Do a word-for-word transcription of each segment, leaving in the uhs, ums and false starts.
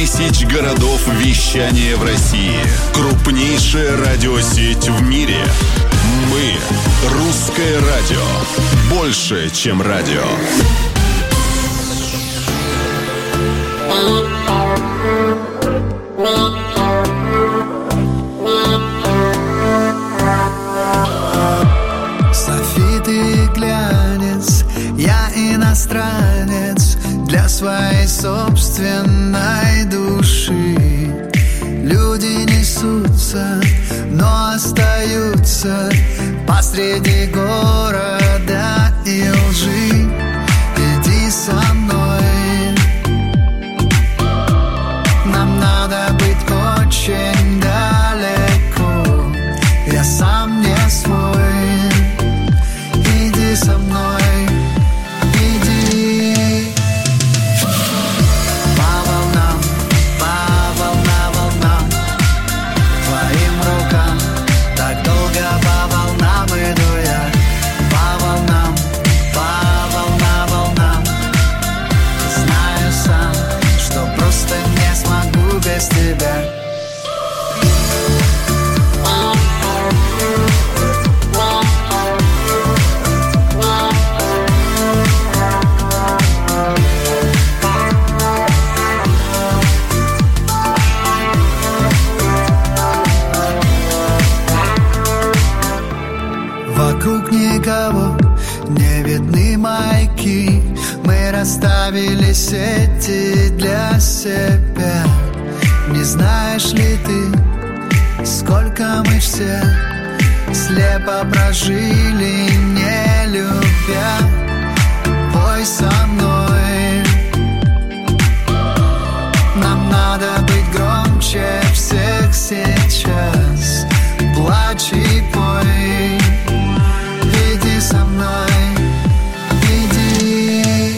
тысяч городов вещания в России. Крупнейшая радиосеть в мире. Мы — Русское радио. Больше, чем радио. Софит и глянец, я иностранец для своей собственной души. Люди несутся, но остаются посреди города и лжи. Иди со мной, нам надо быть очень далеко. Я сам не свой. Иди со мной, иди. По волнам, по волна волнам, твоим рукам. Так долго по волнам иду я. По волнам, по волна волнам. Знаю сам, что просто не смогу без тебя. Вокруг никого не видны маяки. Мы расставили сети для себя. Не знаешь ли ты, сколько мы все слепо прожили, не любя? Пой со мной. Нам надо быть громче всех сейчас. Плачь и пой. Иди со мной, иди.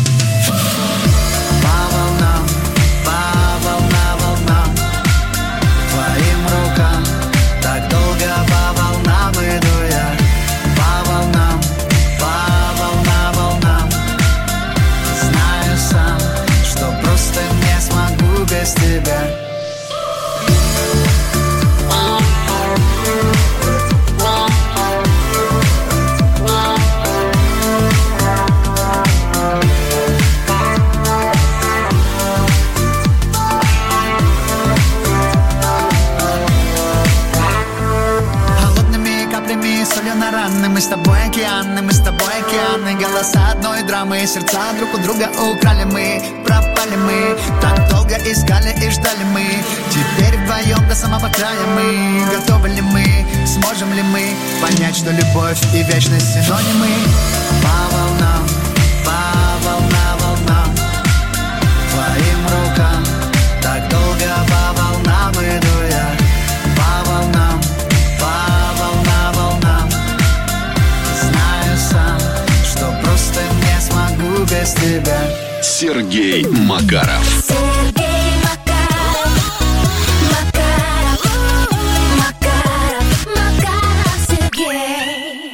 По волнам, по волна волнам, твоим рукам. Так долго по волнам иду я. По волнам, по волна волнам. Знаю сам, что просто не смогу без тебя. Солью на раны, мы с тобой океаны, мы с тобой океаны. Голоса одной драмы, сердца друг у друга украли мы. Пропали мы, так долго искали и ждали мы. Теперь вдвоем до самого края мы. Готовы ли мы, сможем ли мы понять, что любовь и вечность синонимы? По волнам, по волна волнам, твоим рукам. Так долго по волнам иду я. По волнам, по волна волнам. Знаю сам, что просто не смогу без тебя. Сергей Макаров. Сергей Макаров. Макаров. Макаров. Макаров Сергей.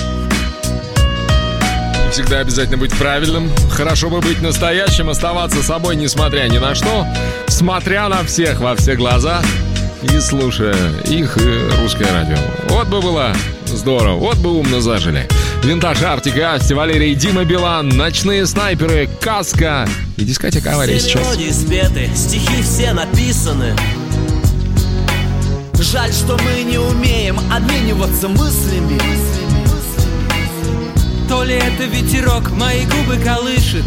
Не всегда обязательно быть правильным. Хорошо бы быть настоящим, оставаться собой, несмотря ни на что, смотря на всех во все глаза и слушая их и Русское радио. Вот бы было здорово, вот бы умно зажили. Винтаж, Артик и Асти, Валерий, Дима Билан, Ночные снайперы, Каска и дискотека «Авария» сейчас. Все мелодии спеты, стихи все написаны. Жаль, что мы не умеем обмениваться мыслями. То ли это ветерок мои губы колышет,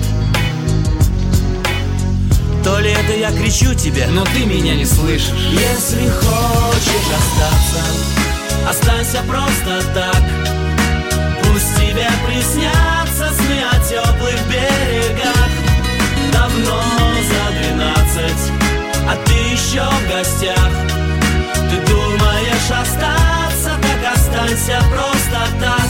то ли это я кричу тебе, но ты меня не слышишь. Если хочешь остаться, останься просто так. Пусть тебе приснятся сны о теплых берегах. Давно за двенадцать, а ты еще в гостях. Ты думаешь остаться, так останься просто так.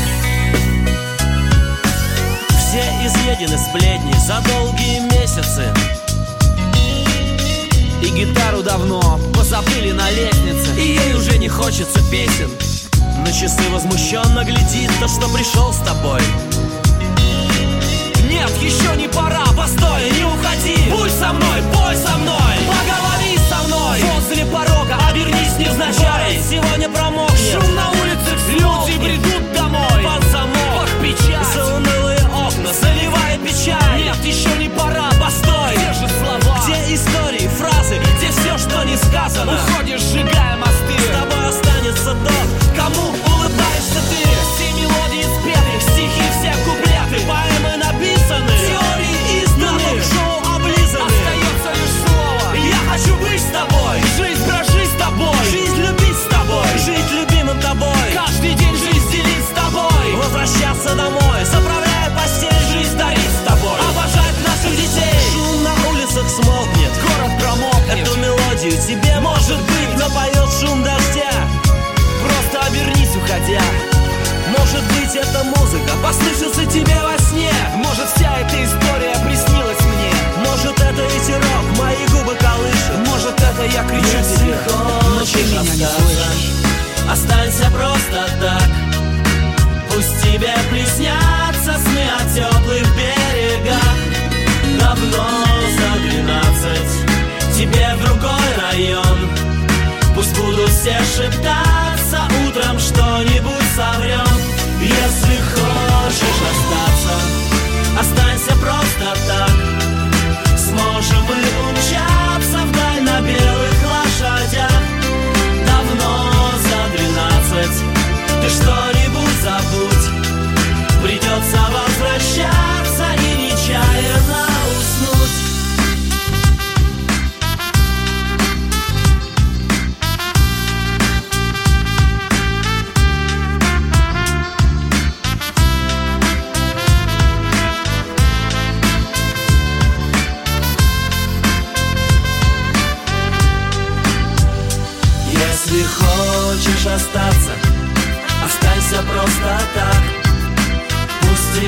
Все изъедены сплетни за долгие месяцы. И гитару давно позабыли на лестнице, и ей уже не хочется песен. На часы возмущенно глядит то, что пришел с тобой. Нет, еще не пора, постой, не уходи. Будь со мной, пой со мной.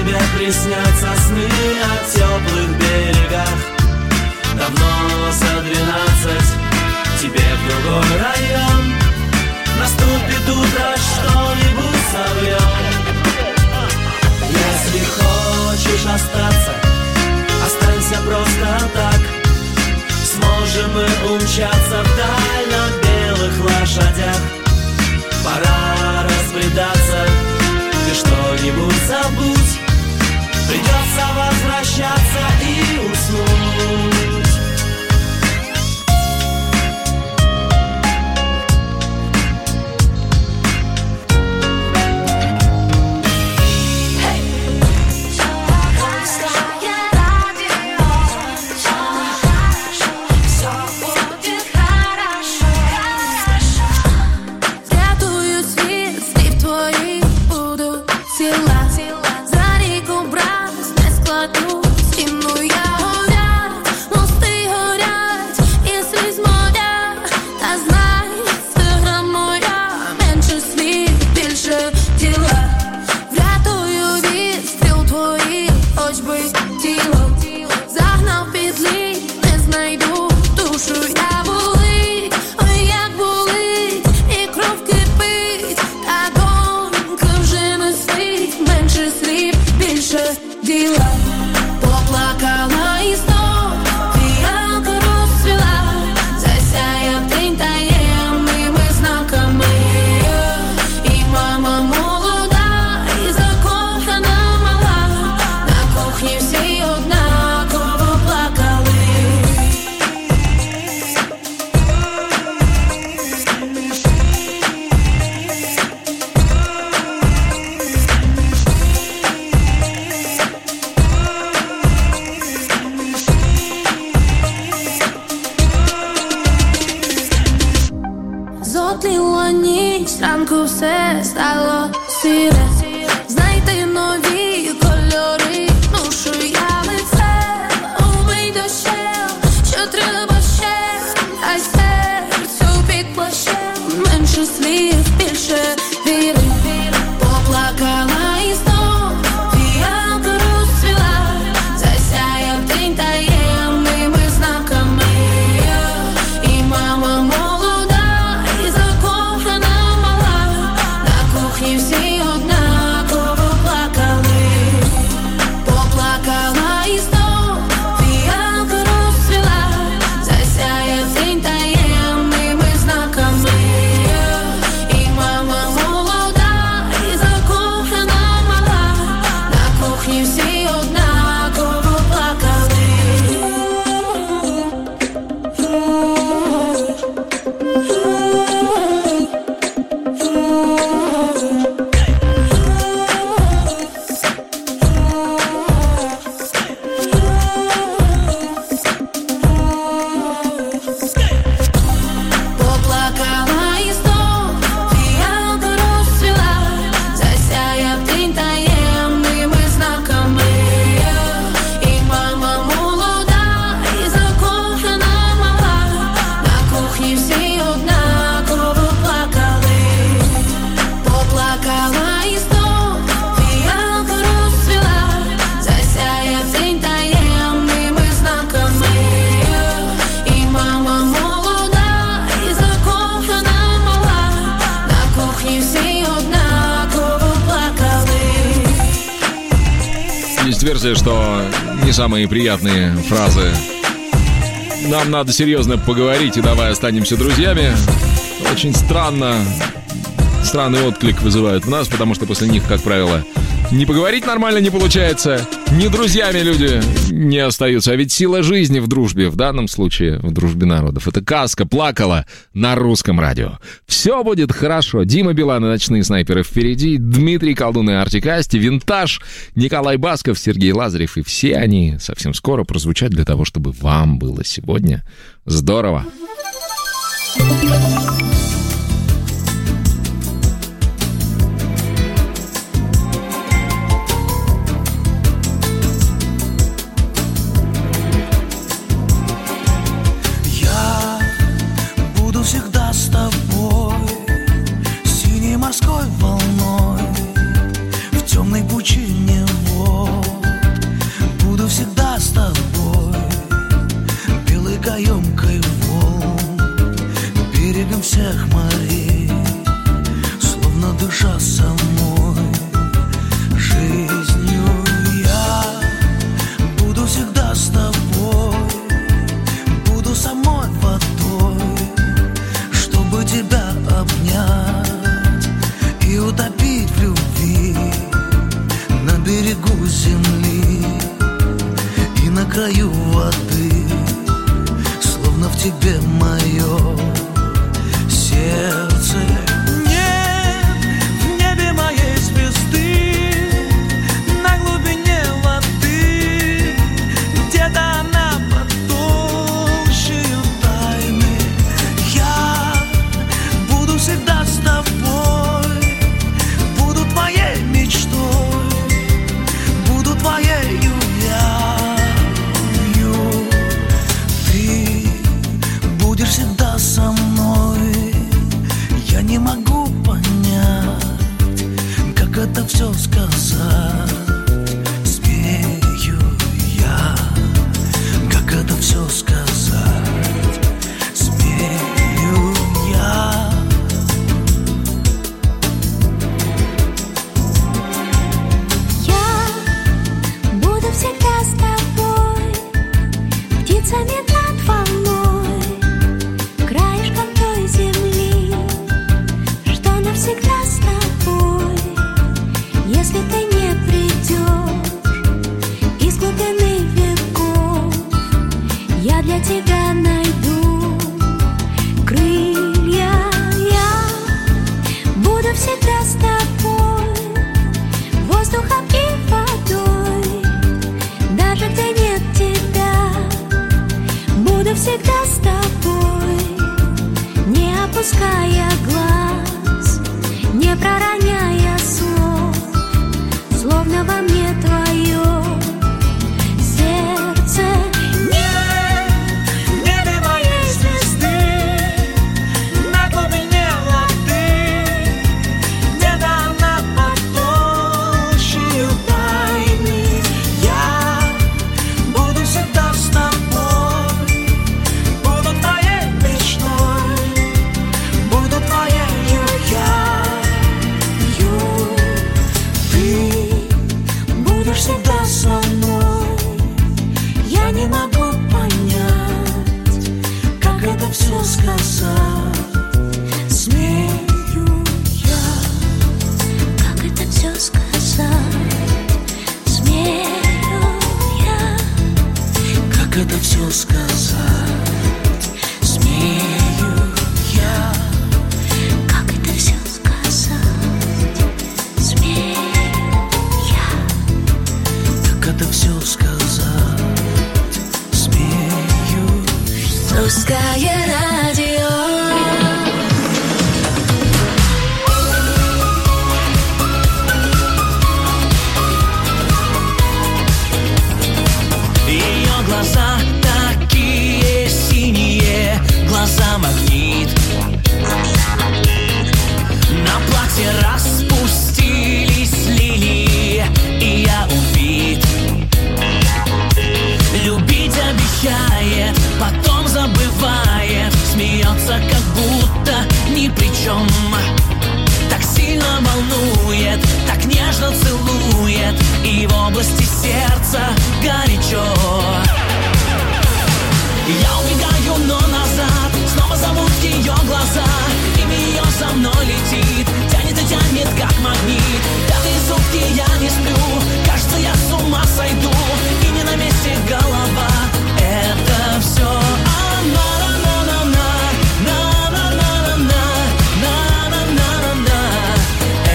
тебе приснятся сны о теплых берегах. Давно за двенадцать, тебе в другой район. Наступит утро, что-нибудь соврем. Если хочешь остаться, останься просто так. Сможем мы умчаться вдаль на белых лошадях. Пора разбредаться, ты что-нибудь забудь. Придется возвращаться и уснуть. Версия, что не самые приятные фразы. Нам надо серьезно поговорить, и давай останемся друзьями. Очень странно. Странный отклик вызывают в нас, потому что после них, как правило, не поговорить нормально не получается. Ни друзьями люди не остаются. А ведь сила жизни в дружбе, в данном случае в дружбе народов. Это Казка плакала на Русском радио. Все будет хорошо. Дима Билан и Ночные снайперы впереди. Дмитрий Колдун и Артик Асти. Винтаж. Николай Басков, Сергей Лазарев. И все они совсем скоро прозвучат для того, чтобы вам было сегодня здорово. Морской волной в темной пучине вод. рекой волн, берегом всех морей, словно душа самой жизнью. Я буду всегда с тобой, буду самой водой, чтобы тебя обнять и утопить в любви на берегу земли и на краю воды, словно в тебе мое сердце. Нет в небе моей звезды, на глубине воды, где-то она под толщею тайны. Я буду всегда с тобой, буду твоей мечтой, буду твоею яю. Ты будешь всегда со мной. Я не могу понять, как это все сказать. Смею я, как это все сказать. Смею я. Я буду всегда с тобой, птицами над волной, краешком той земли, что навсегда с тобой. Если ты не придешь из глубины веков, я для тебя найду крылья. Я буду всегда с тобой, воздухом и водой, даже где нет тебя. Буду всегда с тобой, не опуская глаз, не пророняя слов, словно во мне твое сердце. Нет в небе моей звезды, На глубине воды, где-то она под толщею тайны. Я буду всегда с тобой, буду твоей мечтой, буду твоею яю. Ты будешь всегда со мной. Я не могу понять, как это все сказать. Смею я, как это все сказать. Смею я, как это все сказать. Смею я, как это все сказать. Смею я. как это все сказать. Смею. Русское радио. Ее глаза такие синие, глаза магнит. На платье распустились лилии, и я убит. Любить обещает, потом забывает, смеется, как будто ни при чем. Так сильно волнует, так нежно целует, и в области сердца горячо. Я убегаю, но назад снова зовут ее глаза. Имя ее за мной летит, тянет и тянет, как магнит. Пятые сутки я не сплю, кажется, я с ума сойду. И не на месте голова, это все она.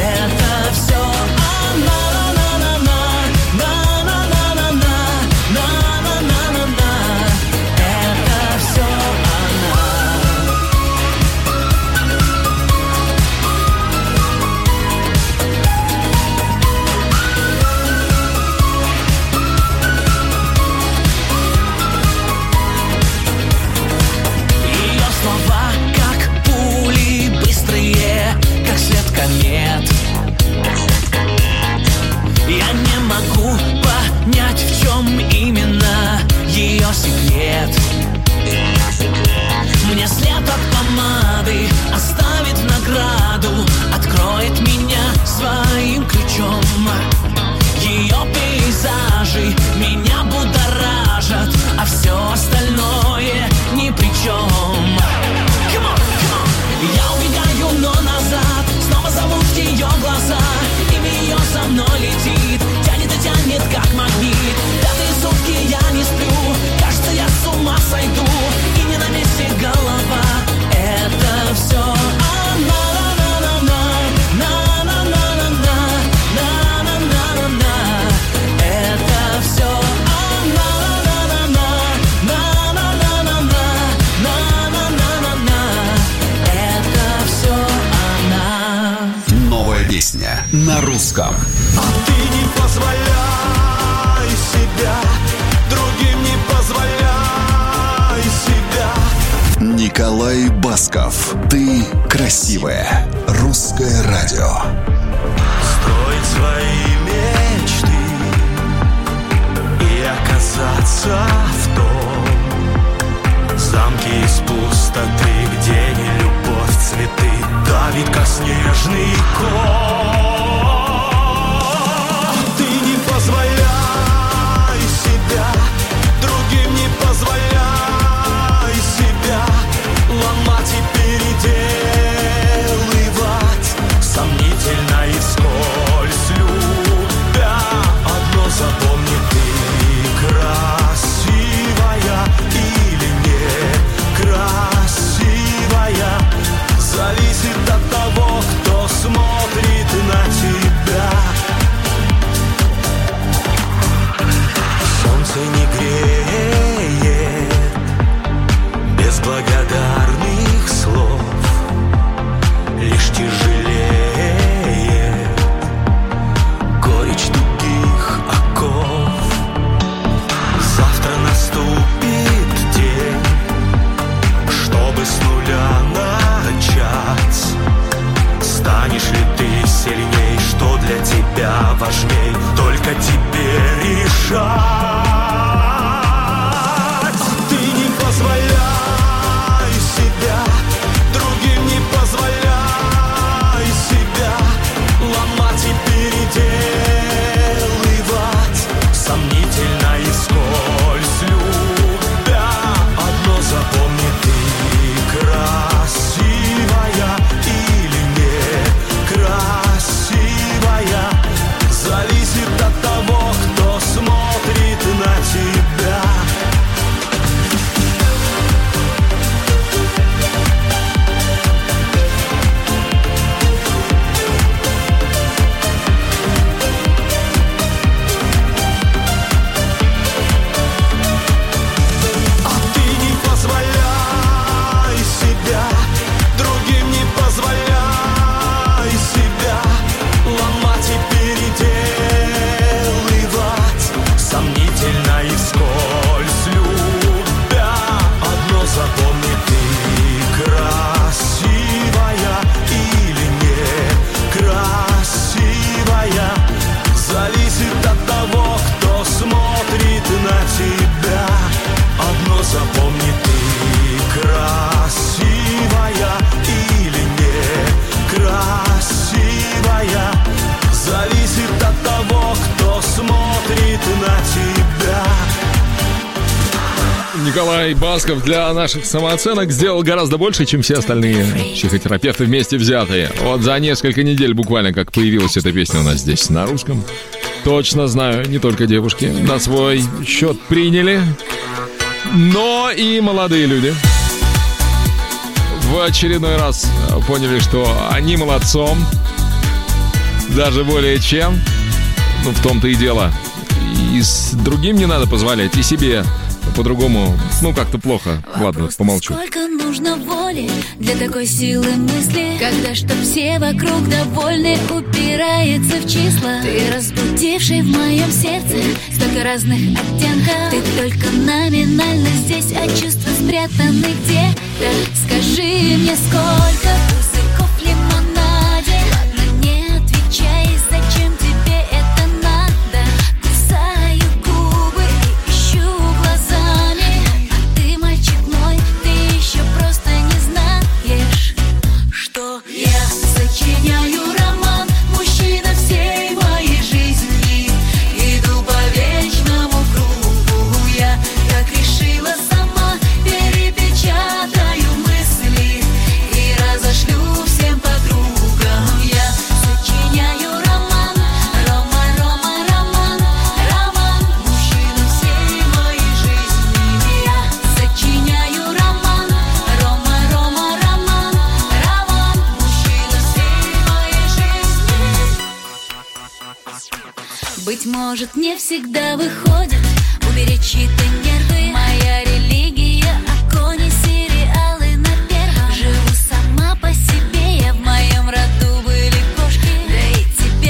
На на русском. А ты не позволяй себя, другим не позволяй себя. Николай Басков. Ты красивая. Русское радио. Строить свои мечты и оказаться в том замке из пустоты, где не любовь, цветы давит, как снежный ком. Ты не позволяй себя, другим не позволяй себя ломать и переделывать, сомнительно и вскользь любя. Одно запомни, ты красивая или не красивая, зависит от того, кто смотрит на тебя. Солнце не греет без благодарных слов, лишь тяжелее горечь тугих оков. Завтра наступит день, чтобы с нуля начать. Станешь ли ты сильней, что для тебя важней, только тебе решать. Ты не позволяй себя, другим не позволяй себя ломать и переделывать, сомнительно и вскользь любя. Одно запомни, ты красивая или не красивая, зависит от того, кто смотрит на тебя. А ты не позволяй себя, другим не позволяй себя ломать и переделывать, сомнительно и вскользь любя. Одно запомни, ты красивая или не красивая, зависит от того, кто смотрит на тебя. Одно запомни, ты красивая или не красивая, зависит от того, кто смотрит на тебя. Николай Басков для наших самооценок сделал гораздо больше, чем все остальные психотерапевты вместе взятые. Вот за несколько недель буквально как появилась эта песня у нас здесь на русском. Точно знаю, не только девушки на свой счет приняли, но и молодые люди в очередной раз поняли, что они молодцом, даже более чем. Ну, в том-то и дело. И с другим не надо позволять, и себе по-другому, ну, как-то плохо. Ладно, Вопрос, помолчу. сколько нужно воли для такой силы мысли, когда чтоб все вокруг довольны, упирается в числа. Ты разбудивший в моем сердце столько разных оттенков. Ты только номинально здесь, а чувства спрятаны где-то. Скажи мне, сколько пузырьков в лимонаде? Ладно, не отвечай, зачем тебе это надо? Кусаю губы и ищу глазами, а ты, мальчик мой, ты еще просто не знаешь, что я сочиняю роман, мужчина всей моей жизни. Иду по вечному кругу, я так решила сама, перепечатаю мысли и разошлю всем подругам. Я сочиняю роман, Рома, Рома, роман, роман, мужчина всей моей жизни. Я сочиняю роман, Рома, Рома, роман, роман, мужчина всей моей жизни. Быть может, не всегда выходит уберечь чьи-то нервы. Моя религия — окони, сериалы на первом. Живу сама по себе, я в моем роду были кошки. Да и тебе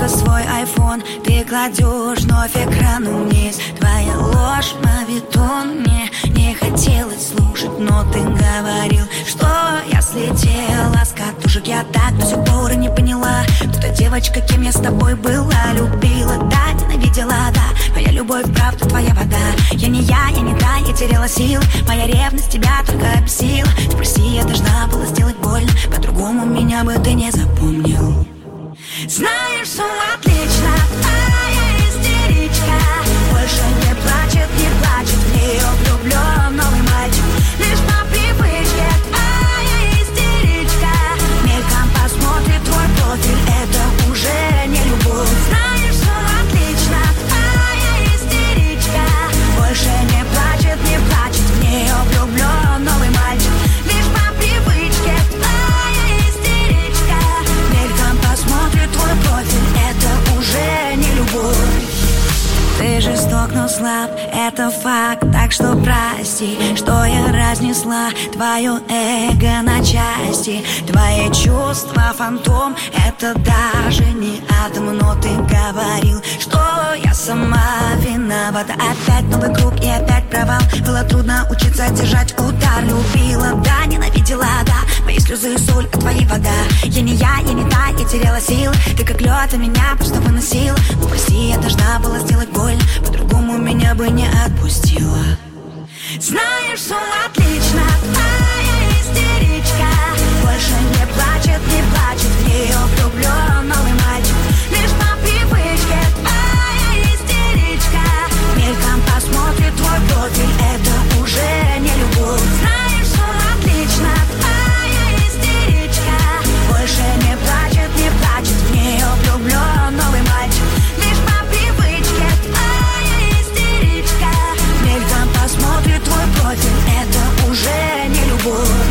просто свой айфон ты кладешь вновь экрану вниз. Твоя ложь, мавитон, мне не хотелось слушать, но ты говорил, что я слетела с катушек. Я так до сих пор и не поняла, кто та девочка, кем я с тобой была. Любила, да, ненавидела, да, моя любовь, правда, твоя вода. Я не я, я не та, я теряла сил, моя ревность тебя только обесила. Ты прости, я должна была сделать больно, по-другому меня бы ты не запомнил. Знаешь, все отлично, а я истеричка. Больше не плачет, не плачет, в нее влюблен новый мальчик. Лишь по привычке, а я истеричка. Мельком посмотрит твой профиль, это уже не любовь. Знаешь, все отлично, а я истеричка. Больше не плачет, не плачет, в нее влюблен новый мальчик. Лишь по привычке, а я истеричка. Мельком посмотрит твой профиль, это уже не любовь. Ты жесток, но слаб, это факт, так что прости, что я разнесла твое эго на части. Твои чувства фантом, это даже не атом, но ты говорил, что я сама виновата. Опять новый круг и опять провал, было трудно учиться держать удар. Любила, да, ненавидела, да, мои слезы и соль, а твои вода. Я не я, я не та, я теряла сил, ты как лед, а меня просто выносил. Ну прости, я должна была сделать больно, по-другому меня бы не отпустила. Знаешь, все отлично, а я истеричка. Больше не плачет, не плачет, в нее влюблен новый мальчик. Лишь по привычке, а я истеричка. Мельком посмотрит твой профиль, это уже не любовь. Знаешь, все отлично, а я истеричка. Больше не плачет, не плачет, в нее влюблен новый мальчик. Лишь по привычке, а я истеричка. Мельком посмотрит твой профиль, это уже не любовь.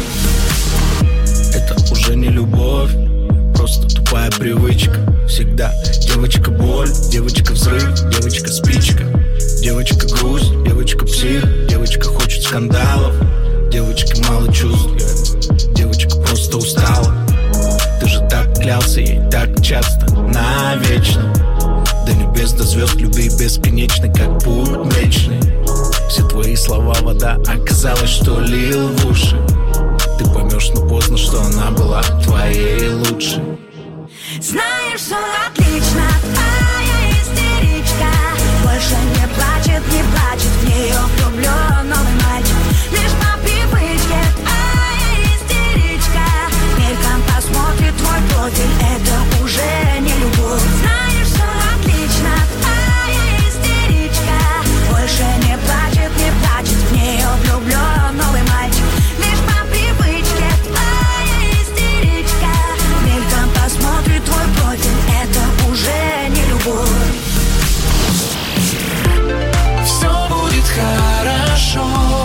Это уже не любовь, просто тупая привычка. Всегда девочка боль, девочка взрыв, девочка спичка. Девочка грусть, девочка псих, девочка хочет скандалов. Девочка мало чувств, девочка просто устала. Ты же так клялся ей так часто, навечно. До небес, до звезд, любви бесконечной, как путь млечный. Все твои слова вода, оказалось, что лил в уши. Ты поймешь, но поздно, что она была твоей лучшей. Знаешь, все отлично, а я истеричка. Больше не плачет, не плачет, в нее влюблен новый мальчик. Лишь по привычке, а я истеричка. Мельком посмотрит твой профиль, это уже не любовь. Знаешь, все отлично, а я истеричка. Больше не плачет, не плачет, в нее влюблен новый мальчик. Лишь по привычке, а я истеричка. Мельком посмотрит твой профиль, это уже не любовь. Все будет хорошо.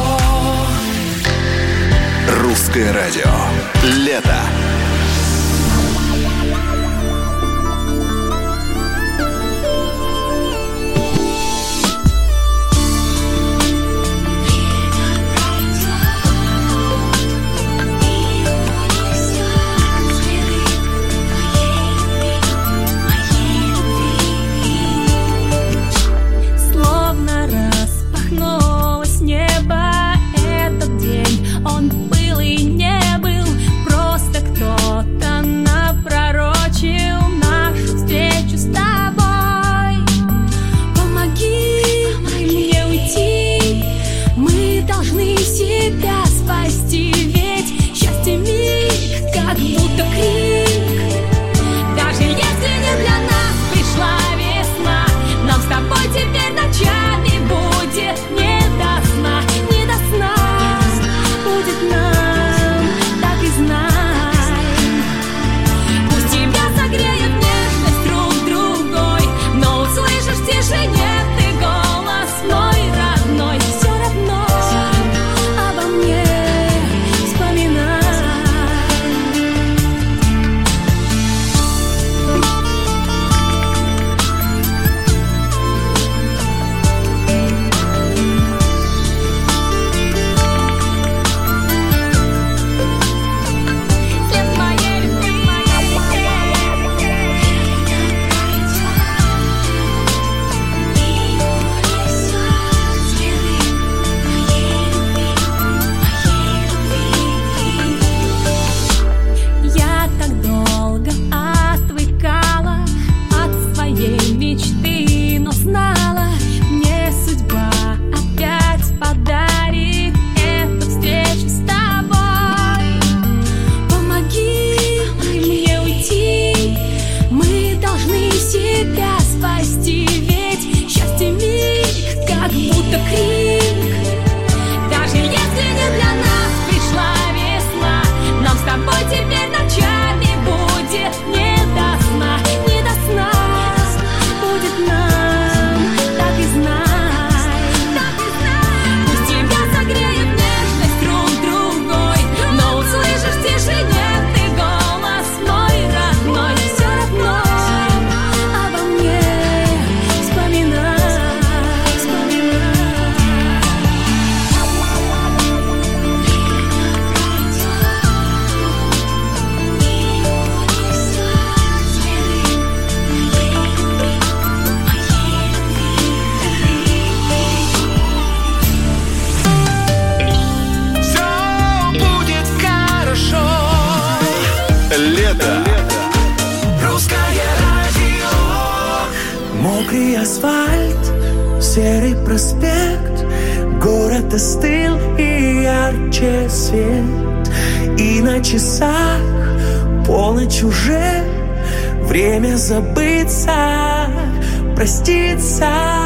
Мокрый асфальт, серый проспект, город остыл и ярче свет. И на часах полночь уже, время забыться, проститься.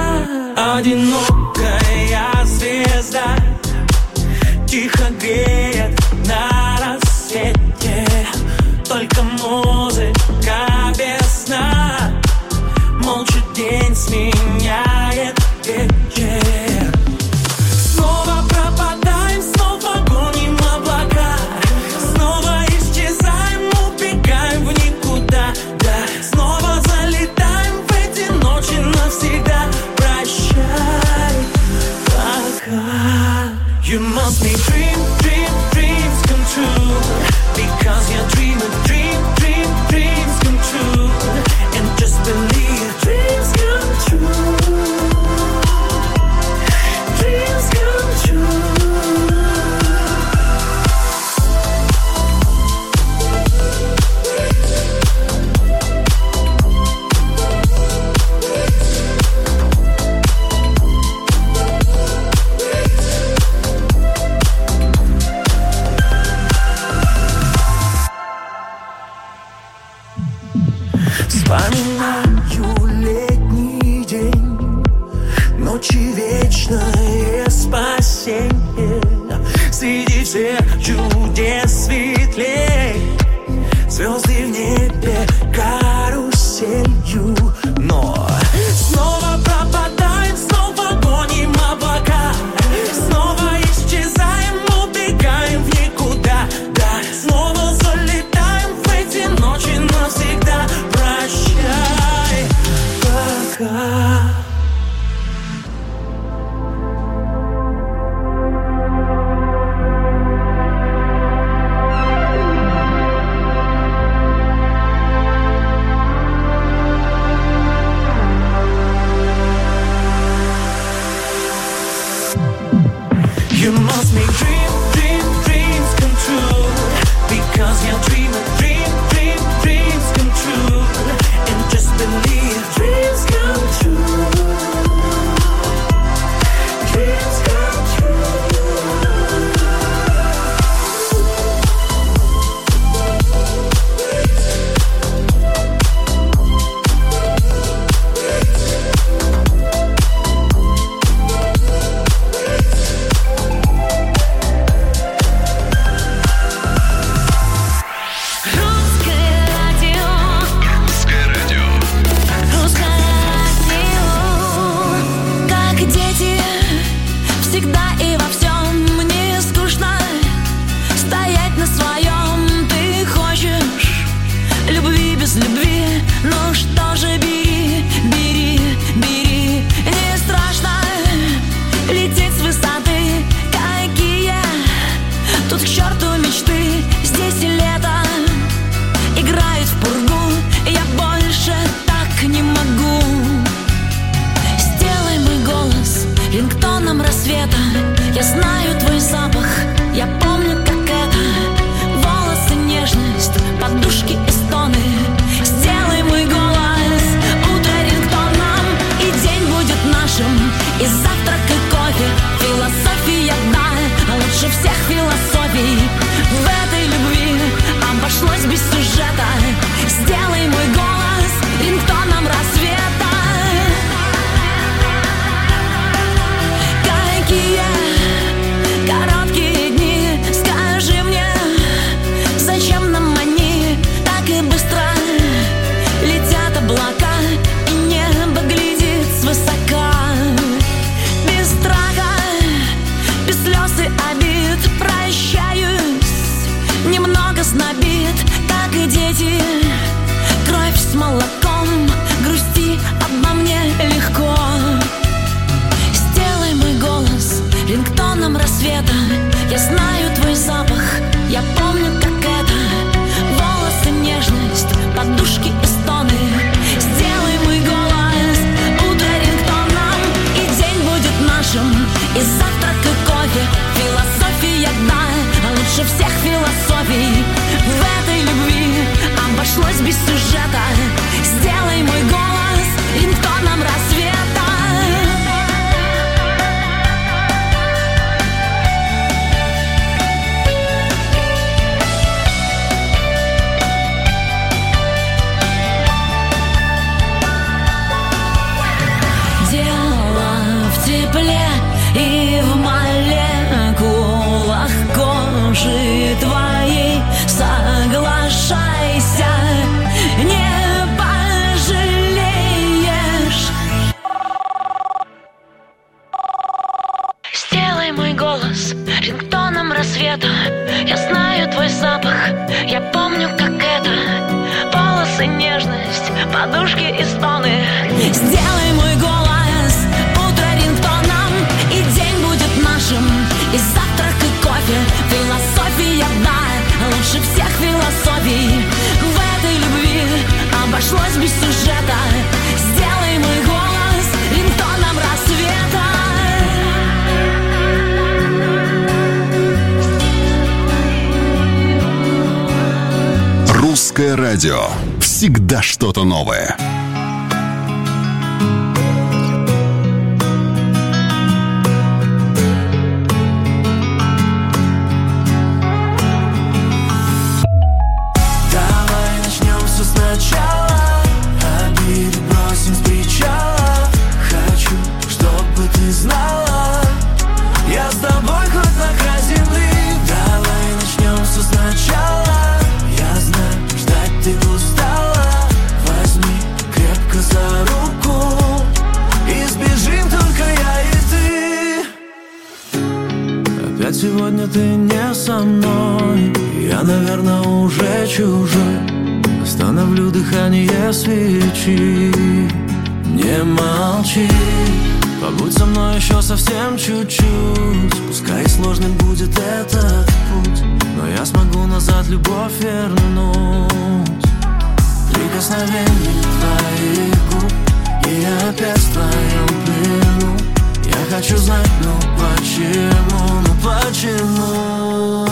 Одинокая звезда тихо греет на рассвете. Только музыка без сна, молча день сменяет вечер. Снова пропадаем, снова гоним облака, снова исчезаем, убегаем в никуда. Да, снова залетаем в эти ночи навсегда. Прощай, пока. You must be dream, dream, dreams come true. Because your dream a dream, dream, dreams come true. And just believe dreams come true. Dreams come true. Вспоминаю летний день, ночи вечное спасение. Среди всех чудес светлей, звезды в небе каруселью. Но снова пропадаем, снова гоним облака, снова исчезаем, убегаем в никуда. Да, снова залетаем в эти ночи навсегда. Прощай, пока. стоны. Сделай мой голос утро рингтоном, и день будет нашим, и завтрак, и кофе. Философия, да, лучше всех философий. В этой любви обошлось без сюжета. Сделай мой голос рингтоном рассвета. Русское радио. Всегда что-то новое. Давай начнем все сначала, обиды бросим с причала. Хочу, чтобы ты знала, я с тобой хоть на край земли. Давай начнем все сначала, я знаю, ждать ты устала. Возьми крепко за руку, и сбежим только я и ты. Опять сегодня ты не со мной, я, наверное, уже чужой. Остановлю дыхание свечи, не молчи. Побудь со мной еще совсем чуть-чуть. Пускай сложным будет этот путь, но я смогу назад любовь вернуть. Прикосновение твоих губ, и я опять в твоем плену. Я хочу знать, ну почему, ну почему.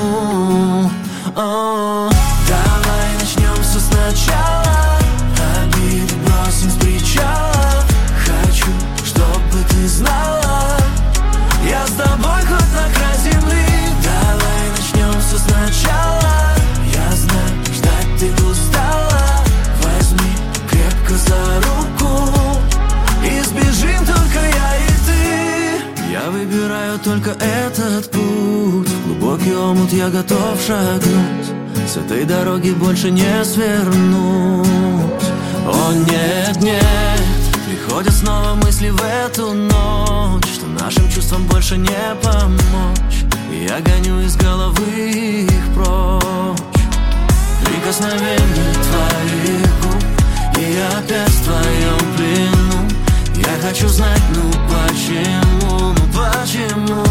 О, давай начнем все сначала, обиды бросим с причала. Хочу, чтобы ты знала, я с тобой хоть на край земли. Давай начнем все сначала, я знаю, ждать ты устала. Возьми крепко за руку, и сбежим только я и ты. Я выбираю только этот путь, в глубокий омут я готов шагнуть. С этой дороги больше не свернуть. О нет, нет, приходят снова мысли в эту ночь, что нашим чувствам больше не помочь. И я гоню из головы их прочь. Прикосновение твоих губ, и я опять в твоем плену. Я хочу знать, ну почему, ну почему.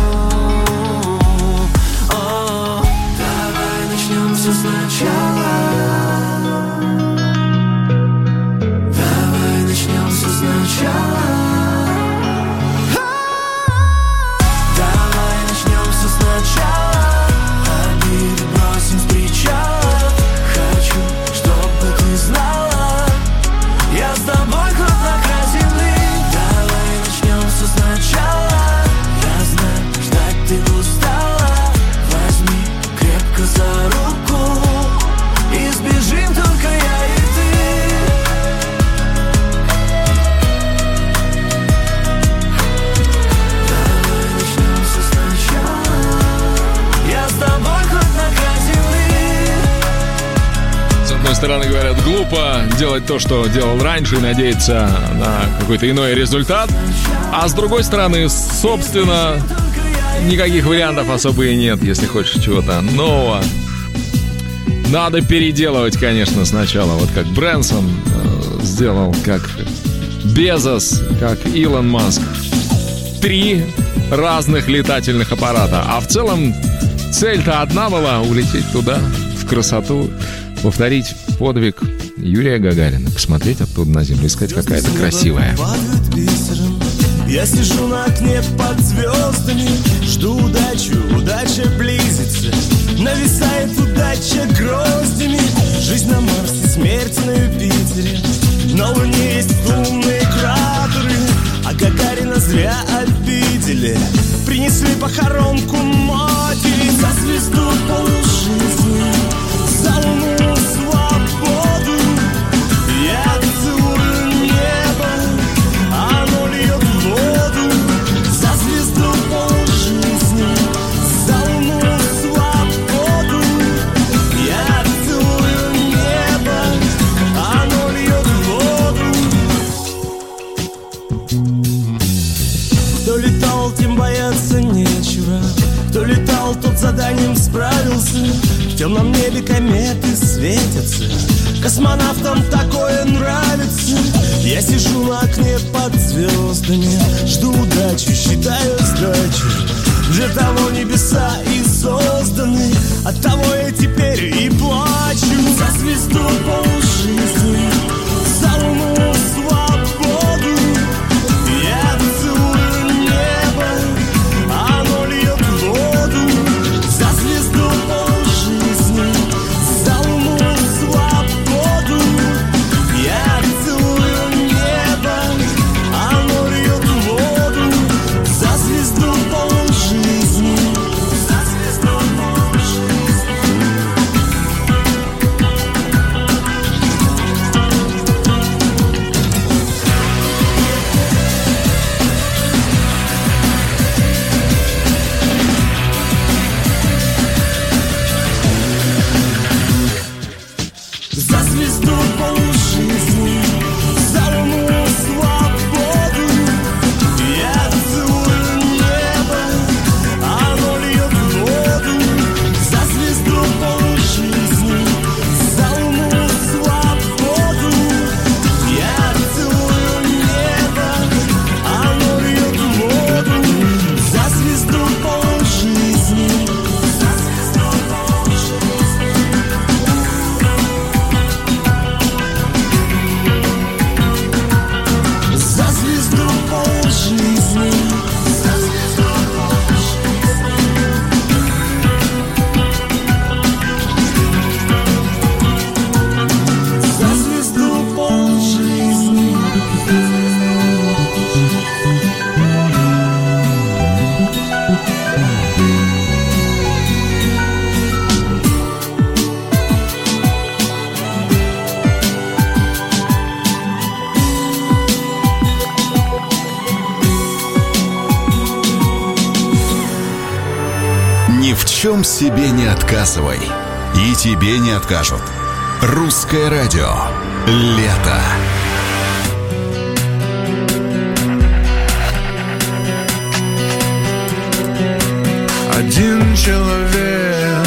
О, давай начнем все сначала. Давай начнем все сначала. Давай начнем все сначала, обиды бросим с причала. Хочу, чтобы ты знала, я с тобой хоть на край земли. Давай начнем все сначала, я знаю, ждать ты устала. Возьми крепко за руку, и сбежим только я и ты. Давай начнем все сначала, я с тобой хоть на край земли. С одной стороны, говорят, глупо делать то, что делал раньше, и надеяться на какой-то иной результат. А с другой стороны, собственно, никаких вариантов особо и нет, если хочешь чего-то нового. Надо переделывать, конечно, сначала. Вот как Брэнсон э, сделал, как Безос, как Илон Маск. Три разных летательных аппарата. А в целом цель-то одна была — улететь туда, в красоту, повторить подвиг Юрия Гагарина, посмотреть оттуда на землю, искать какая-то красивая. Я сижу на окне под звездами, жду удачу, удача близится. Нависает удача гроздями. Жизнь на Марсе, смерть на Юпитере. На Луне есть лунные кратеры, а Гагарина зря обидели. Принесли похоронку матери за звезду полжизни, за луну свободу. Я целую небо, оно льет воду. За звезду полжизни, за луну свободу. Я целую небо, оно льет воду. испытанием справился. В темном небе кометы светятся, космонавтам такое нравится. Я сижу на окне под звездами, жду удачи, считаю сдачу. Для того небеса и созданы, оттого я теперь и плачу. За звезду полжизни, за луну свободу. Я целую небо, оно льет воду. За звезду полжизни, за луну свободу. Я целую небо, оно льет воду. За звезду полжизни, за звезду полжизни. За звезду полжизни, за луну свободу. Я целую небо, оно льет воду. За звезду полжизни, за луну свободу. Я целую небо, оно льет воду. За звезду полжизни, за звезду полжизни. За звезду полжизни, за звезду полжизни. За звезду полжизни. Ни в чем себе не отказывай. И тебе не откажут. Русское радио. Лето. Один человек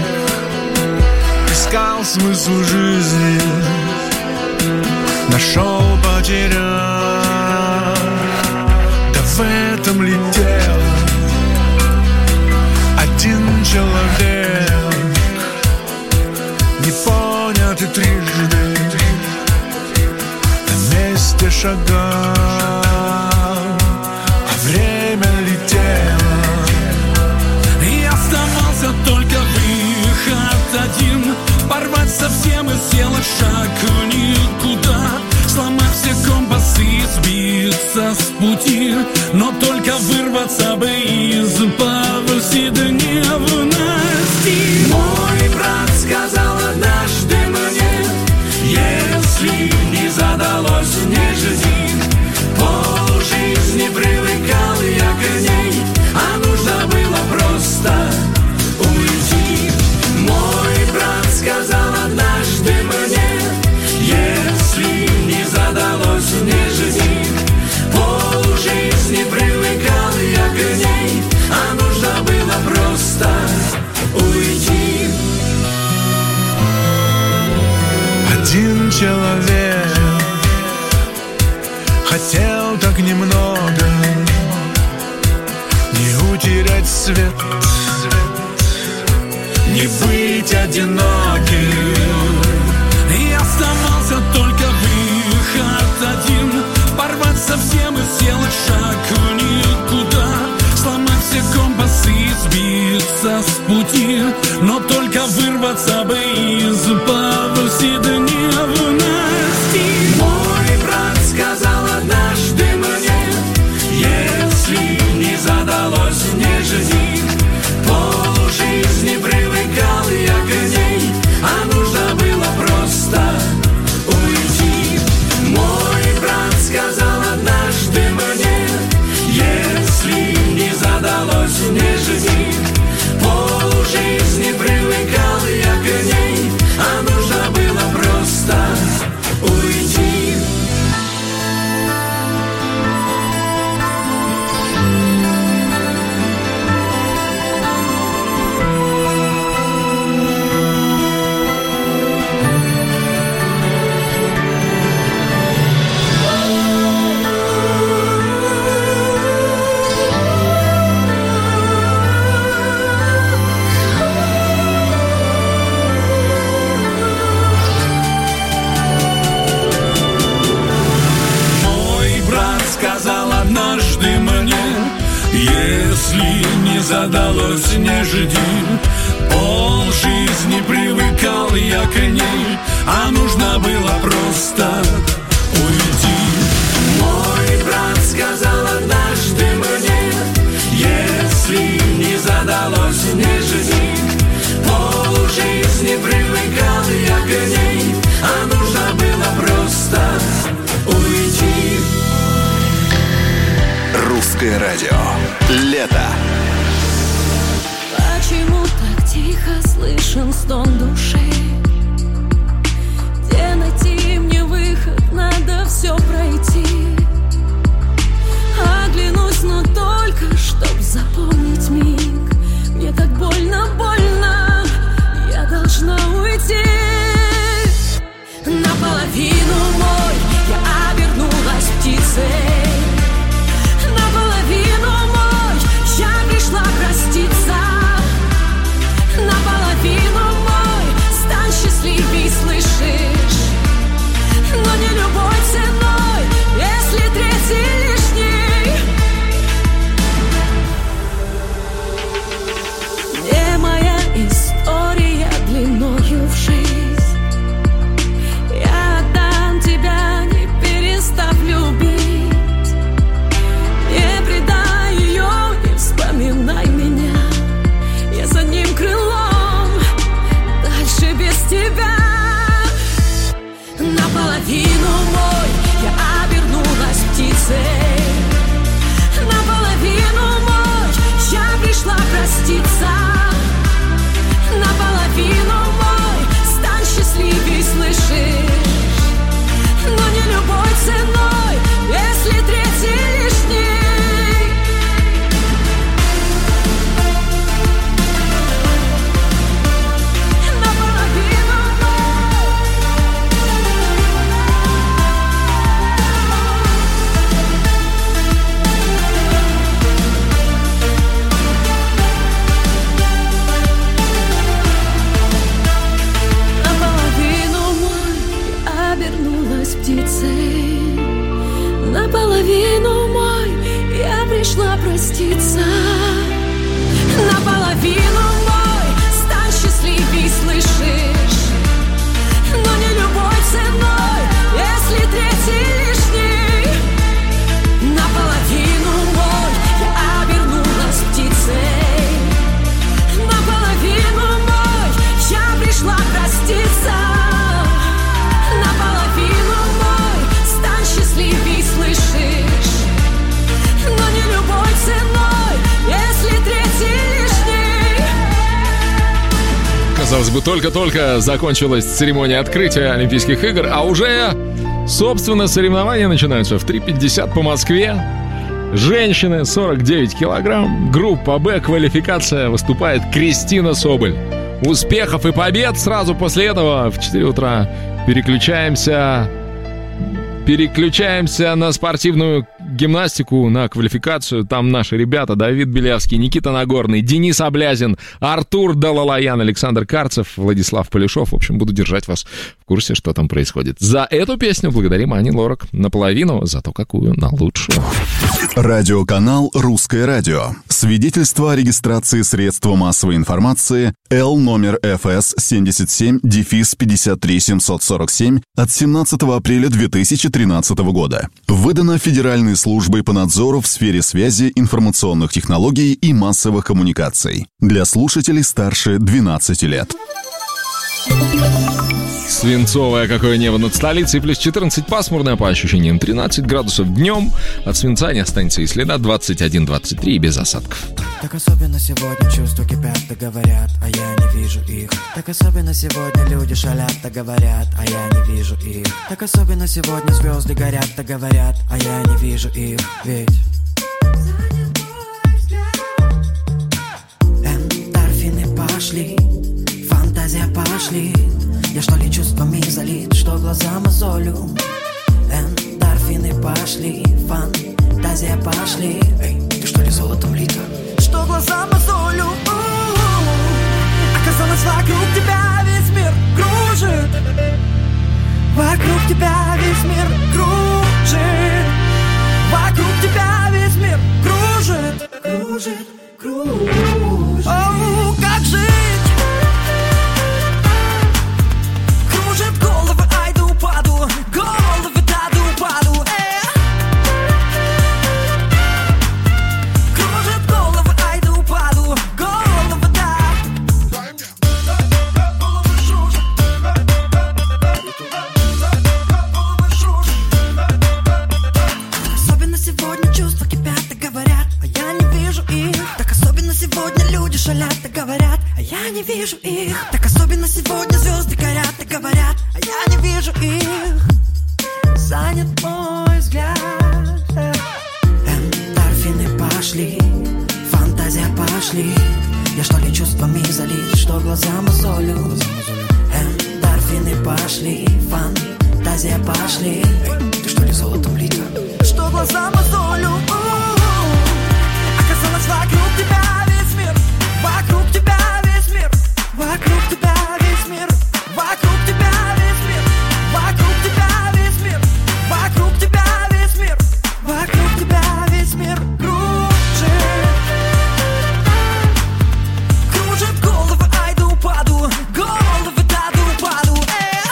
искал смысл жизни, нашел, потерял, да в этом ли дело? Один человек, непонятый трижды, на месте шагал, а время летело. И оставался только выход один: порвать совсем и сделать шаг никуда, сломать все компасы и сбиться с пути. Но только вырваться бы из повседневности. Мой брат сказал однажды мне: если не задалось, не жди. Полжизни привыкал я к ней, а нужно было просто уйти. Мой брат сказал однажды мне: если не задалось, не жди. Полжизни привыкал я к ней, а нужно было просто уйти. Один человек хотел так немного не утерять свет, не быть одиноким. И оставался только выход один: порвать совсем и сделать шаг никуда, сломать все компасы и сбиться с пути. Но только вырваться бы из повседневности. Мой брат сказал однажды мне: если не задалось, не жди. Полжизни привыкал я к ней, а нужно если не задалось, не жди. Пол жизни привыкал я к ней, а нужно было просто уйти. Мой брат сказал однажды мне, если не задалось, не жди. Пол жизни привыкал я к ней, а нужно было просто уйти. Русское радио. Лето. Почему так тихо слышен стон души? Где найти мне выход? Надо все пройти. Оглянусь, но только чтоб запомнить миг. Мне так больно, больно. Я должна уйти. Наполовину мой я обернулась птицей. Наполовину мой я пришла проститься. Наполовину мой стань счастливей, слышишь? Но не любой ценой, если третий лишний. Где моя история длиною в жизнь? Я отдам тебя, не перестав любить. Не предай ее, не вспоминай меня. Я за одним крылом, дальше без тебя. Наполовину мой я обернулась птицей. Наполовину мой я пришла проститься. Наполовину мой стань счастливей, слышишь? Но не любой ценой, если третий лишний. Наполовину мой я пришла проститься. Наполовину мой стань счастливей, слышишь? Но не любой ценой, если третий лишний. Наполовину мой я обернулась птицей. Наполовину мой я пришла проститься. Наполовину мой стань счастливей, слышишь? Но не любой ценой, если третий лишний. Казалось бы, только-только закончилась церемония открытия Олимпийских игр, а уже, собственно, соревнования начинаются в три пятьдесят по Москве. Женщины, сорок девять килограмм, группа Б, квалификация, выступает Кристина Соболь. Успехов и побед! Сразу после этого в четыре утра переключаемся... Переключаемся на спортивную гимнастику, на квалификацию. Там наши ребята: Давид Белявский, Никита Нагорный, Денис Облязин, Артур Далалаян, Александр Карцев, Владислав Полешов. В общем, буду держать вас в курсе, что там происходит. За эту песню благодарим Ани Лорак. Наполовину, зато какую? На лучшую. Радиоканал «Русское радио». Свидетельство о регистрации средства массовой информации Л номер эф эс семьдесят семь пятьдесят три семьсот сорок семь от семнадцатого апреля две тысячи тринадцатого года. Выдано Федеральной службой по надзору в сфере связи, информационных технологий и массовых коммуникаций. Для слушателей старше двенадцати лет. Свинцовое какое небо над столицей, плюс четырнадцать, пасмурное, по ощущениям тринадцать градусов днем. От свинца не останется и следа, двадцать один двадцать три и без осадков. Так особенно сегодня чувства кипят, да говорят, а я не вижу их. Так особенно сегодня люди шалят, да говорят, а я не вижу их. Так особенно сегодня звезды горят, да говорят, а я не вижу их. Ведь эндорфины пошли, фантазия пошли. Я что ли чувствами залит, что глаза мозолю? Эндорфины пошли, фантазия пошли. Эй, ты что ли золотом лита? Что глаза мозолю? У-у-у. Оказалось, вокруг тебя весь мир кружит. Вокруг тебя весь мир кружит. Вокруг тебя весь мир кружит. Кружит. кружит. Оу, как жить? Кружит головы, ай да упаду, головы, да да упаду, э. Кружит головы, ай да упаду, головы, да. Особенно сегодня чувства кипят и говорят, а я не вижу их. Так особенно сегодня люди шалят и говорят, а я не вижу их. Так особенно сегодня звезды горят и говорят, а я не вижу их. Занят мой взгляд. Эндорфины пошли, фантазия пошли. Я что ли чувствами залит, что глаза мозолю. Эндорфины пошли, фантазия пошли. Ты что ли золотом лита? Что глаза мозолю. Оказалось, вокруг тебя весь мир. Вокруг тебя весь мир. Вокруг тебя весь мир. Вокруг тебя весь мир. Вокруг тебя весь мир. Вокруг тебя весь мир. Вокруг тебя весь мир кружит. Кружит головы, ай да упаду. Головы, да да упаду, э.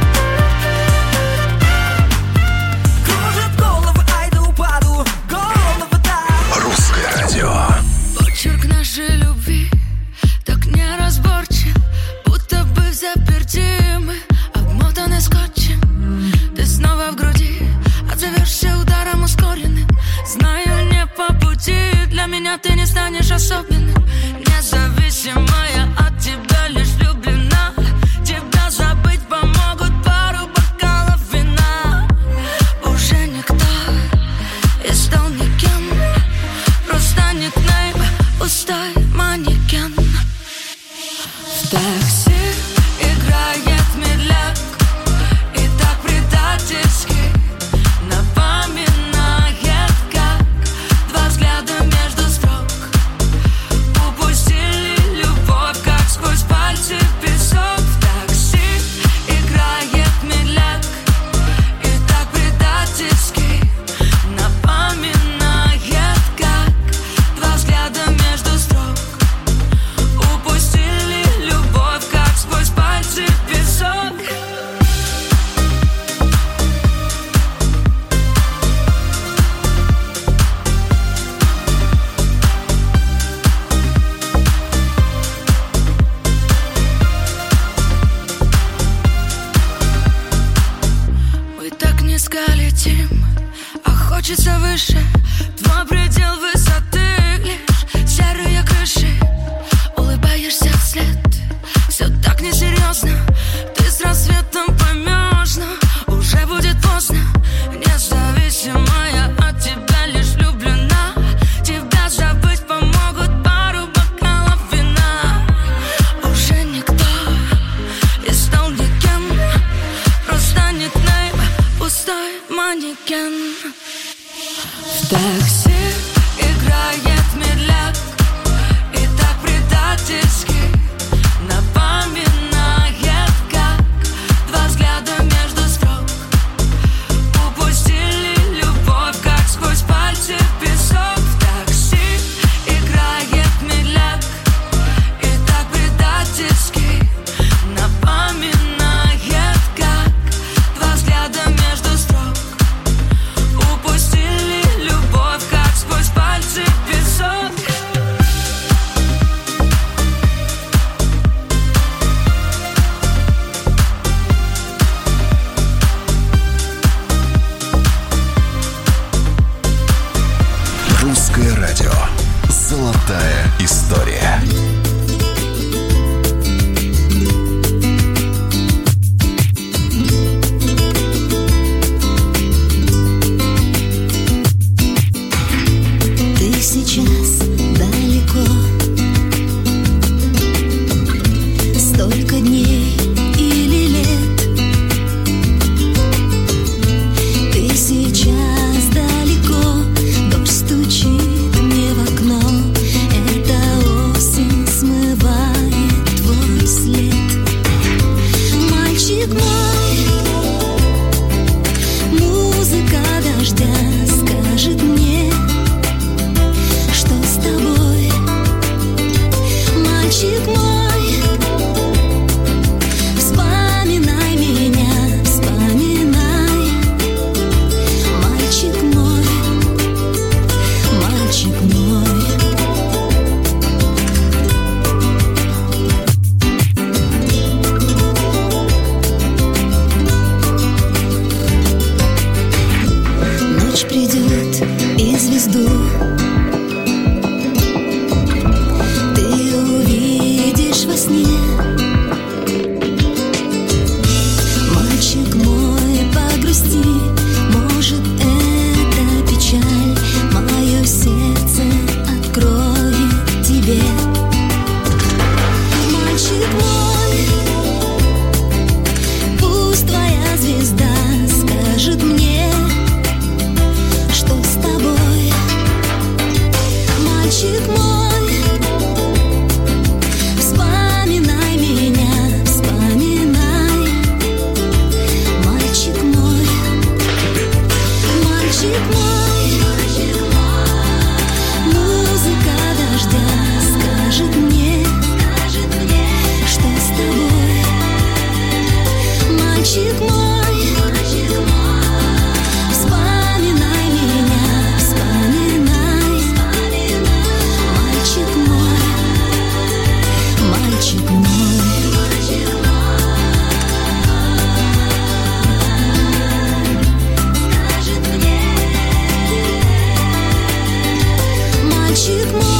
Кружит головы, ай да упаду. Головы, да. Русское радио. Почерк нашей любви так неразборчив, будто бы в заперти мы обмотаны скотчем. Ты снова в груди, отзовешься ударом ускоренным. Знаю, не по пути, для меня ты не станешь особенным. Независимая от тебя, лишь влюблена. Тебя забыть помогут пару бокалов вина. Уже никто и стал никем, просто никнейм, пустой манекен. В такси играет медляк, и так предательски напоминает, как два взгляда между строк упустили любовь, как сквозь пальцы песок. В такси играет медляк, и так предательски напоминает, как два взгляда между строк упустили любовь, как сквозь пальцы песок. Мы так низко летим, а хочется выше. Твой предел высоты лишь серые крыши. Улыбаешься вслед, все так несерьезно. Ты с рассветом поймешь, но уже будет поздно. Независимая от тебя, лишь влюблена. Тебя забыть помогут пару бокалов вина. Уже никто и стал никем, просто никнейм, пустой манекен. В такси играет медляк, и так предательски напоминает, как два взгляда между строк упустили любовь, как сквозь пальцы песок. В такси играет медляк, и так предательски напоминает, как два взгляда между строк упустили любовь, как сквозь пальцы песок. Русское радио. Золотая история. Ты сейчас далеко, столько дней или лет. Ты сейчас далеко, дождь стучит мне в окно. Это осень ночь придет и звезду ты увидишь во сне. Мальчик мой, погрусти, может, это печаль, мое сердце откроет тебе. Мальчик мой, пусть твоя звезда скажет мне, что с тобой. Мальчик мой, вспоминай меня, вспоминай. Мальчик мой, мальчик мой, музыка дождя скажет мне, что с тобой. Мальчик мой, вспоминай меня, вспоминай. Мальчик мой, мальчик мой. Скажет мне, мальчик мой.